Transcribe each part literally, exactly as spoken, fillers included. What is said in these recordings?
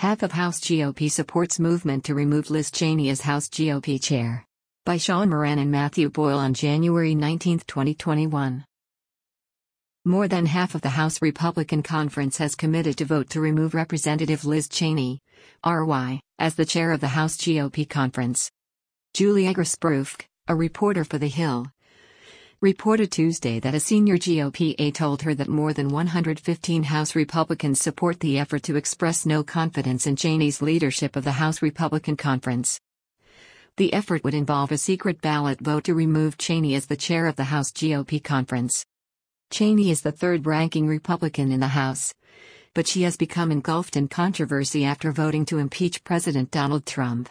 Half of House G O P supports movement to remove Liz Cheney as House G O P chair. By Sean Moran and Matthew Boyle on January nineteenth, twenty twenty-one. More than half of the House Republican Conference has committed to vote to remove Representative Liz Cheney, R Y, as the chair of the House G O P conference. Julia Grasproof, a reporter for The Hill, reported Tuesday that a senior G O P aide told her that more than one hundred fifteen House Republicans support the effort to express no confidence in Cheney's leadership of the House Republican Conference. The effort would involve a secret ballot vote to remove Cheney as the chair of the House G O P conference. Cheney is the third-ranking Republican in the House, but she has become engulfed in controversy after voting to impeach President Donald Trump.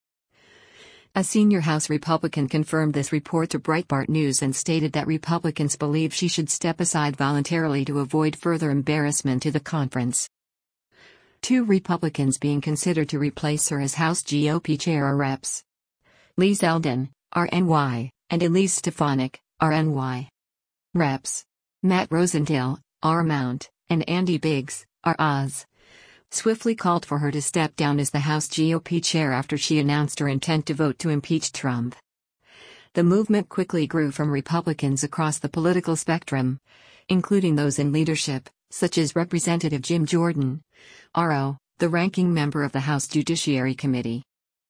A senior House Republican confirmed this report to Breitbart News and stated that Republicans believe she should step aside voluntarily to avoid further embarrassment to the conference. Two Republicans being considered to replace her as House G O P chair are Reps Lee Zeldin, R N Y, and Elise Stefanik, R N Y. Reps Matt Rosendale, R Mount, and Andy Biggs, R Oz, swiftly called for her to step down as the House G O P chair after she announced her intent to vote to impeach Trump. The movement quickly grew from Republicans across the political spectrum, including those in leadership, such as Representative Jim Jordan, R O, the ranking member of the House Judiciary Committee.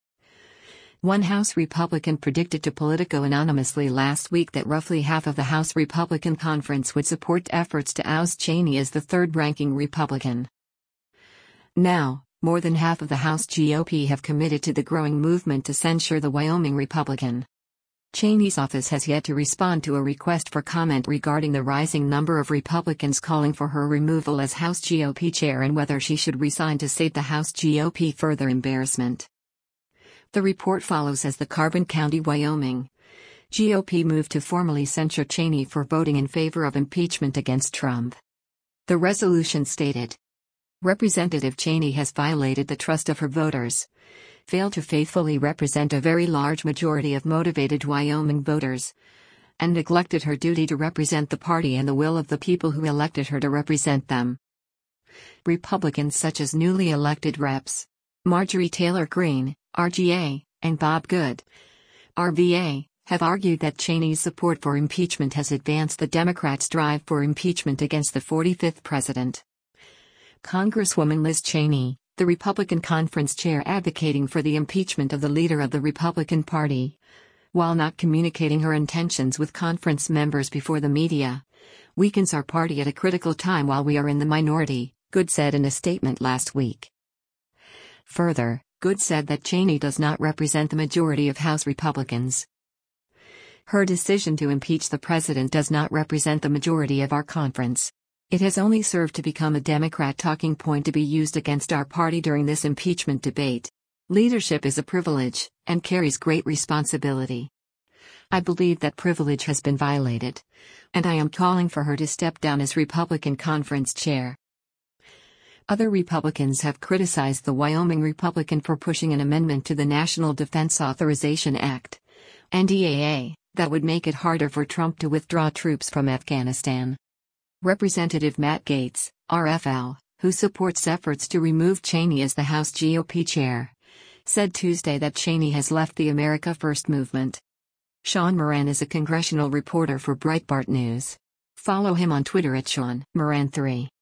One House Republican predicted to Politico anonymously last week that roughly half of the House Republican Conference would support efforts to oust Cheney as the third-ranking Republican. Now, more than half of the House G O P have committed to the growing movement to censure the Wyoming Republican. Cheney's office has yet to respond to a request for comment regarding the rising number of Republicans calling for her removal as House G O P chair and whether she should resign to save the House G O P further embarrassment. The report follows as the Carbon County, Wyoming, G O P moved to formally censure Cheney for voting in favor of impeachment against Trump. The resolution stated, "Representative Cheney has violated the trust of her voters, failed to faithfully represent a very large majority of motivated Wyoming voters, and neglected her duty to represent the party and the will of the people who elected her to represent them." Republicans such as newly elected Reps Marjorie Taylor Greene, R G A, and Bob Good, R V A, have argued that Cheney's support for impeachment has advanced the Democrats' drive for impeachment against the forty-fifth president. Congresswoman Liz Cheney, the Republican conference chair advocating for the impeachment of the leader of the Republican Party, while not communicating her intentions with conference members before the media, weakens our party at a critical time while we are in the minority, Good said in a statement last week. Further, Good said that Cheney does not represent the majority of House Republicans. Her decision to impeach the president does not represent the majority of our conference. It has only served to become a Democrat talking point to be used against our party during this impeachment debate. Leadership is a privilege, and carries great responsibility. I believe that privilege has been violated, and I am calling for her to step down as Republican conference chair. Other Republicans have criticized the Wyoming Republican for pushing an amendment to the National Defense Authorization Act, N D A A, that would make it harder for Trump to withdraw troops from Afghanistan. Representative Matt Gaetz, R F L, who supports efforts to remove Cheney as the House G O P chair, said Tuesday that Cheney has left the America First movement. Sean Moran is a congressional reporter for Breitbart News. Follow him on Twitter at Sean Moran three.